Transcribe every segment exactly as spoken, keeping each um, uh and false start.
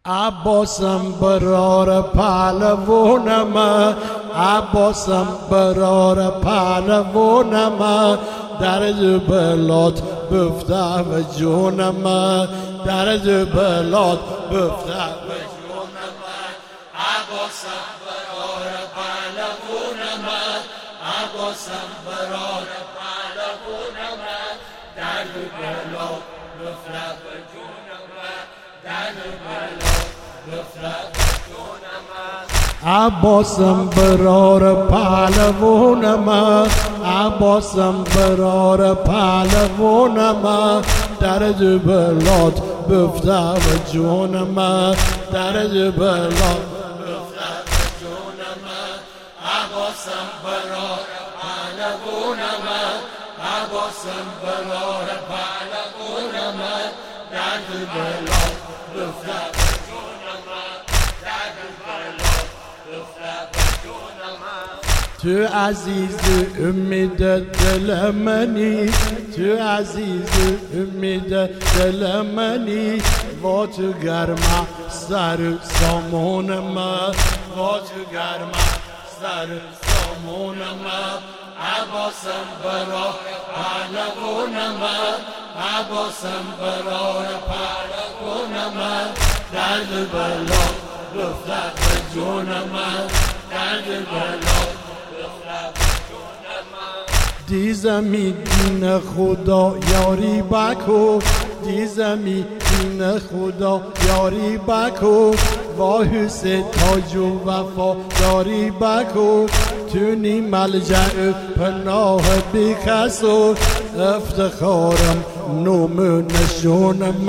عباسم برار پهلوانم، عباسم برار پهلوانم، در جبلات بفته و جونم، در جبلات بفته و جونم. عباسم برار پهلوانم، عباسم برار پهلوانم، در جبلات بفته و جونم، در جبلات عباسم برار پهلوانم، عباسم برار پهلوانم، در جبلات بفته و جونم، در جبلات بفته و جونم. عباسم برار پهلوانم، عباسم برار پهلوانم، در جبلات بفته و جونم، در جبلات بفته و جونم. تو عزیز امید دل منی، تو عزیز امید دل منی، و تو گرم سر سامونم، و تو گرم سر سامونم. عباسم برار پهلوانم، عباسم برار پهلوانم، در جبلات بفته و جونم، در جبلات بفته و جونم. دیزمی دین خدا یاری بکو، دیزمی دین خدا یاری بکو، و حسین تاج و وفا داری بکو. تونی ملجأ پناه بی کس و افتخارم نوم نشونم،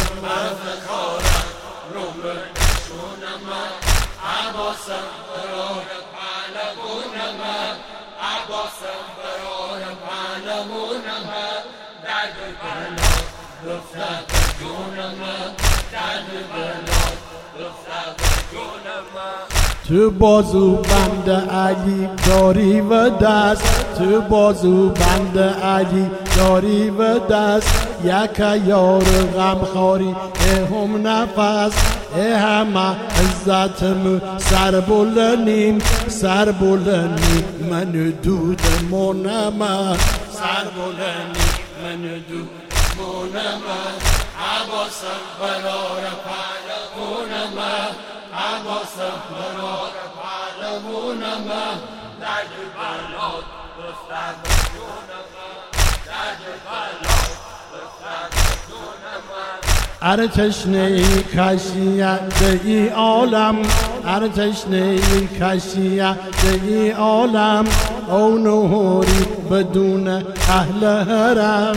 افتخارم نوم نشونم. عباسم برار پهلوانم، عباسم برار پهلوانم، در جبلات بفته و جونم، در جبلات بفته و جونم. تو بازو بند علی داری و دست، تو بازو بند علی داری و دست، یک یار غمخواری هم نفس، همه عزتم سر بلنیم، سر بلنیم من دود مونم، سر بلنیم من دود مونم. عباسم برار پهلوانم، عباسم برار پهلوانم، در جبلات بفته و جونم، در جبلات بفته و جونم. ار تشنه کشیت ای عالم، ار تشنه کشیت ای عالم، او نهوری بدون اهل حرم،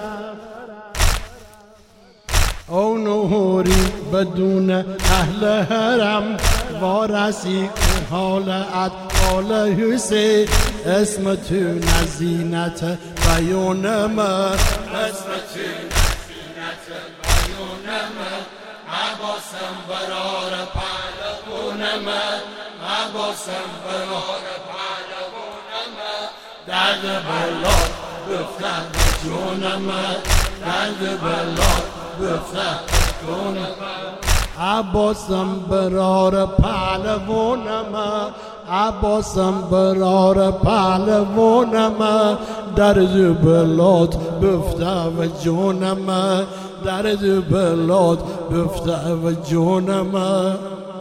او نهوری بدون اهل حرم. وارسی حال اطفال حسین، اسم تو نزینت بیانم، اسم تو نزینت بیانم. عباسم برار پهلوانم، عباسم برار پهلوانم، در جبلات بفته و جونم، در جبلات بفته و جونم. عباسم برار پهلوانم، عباسم برار پهلوانم، در جبلات بفته و جونم، در جبلات بفته و جونم.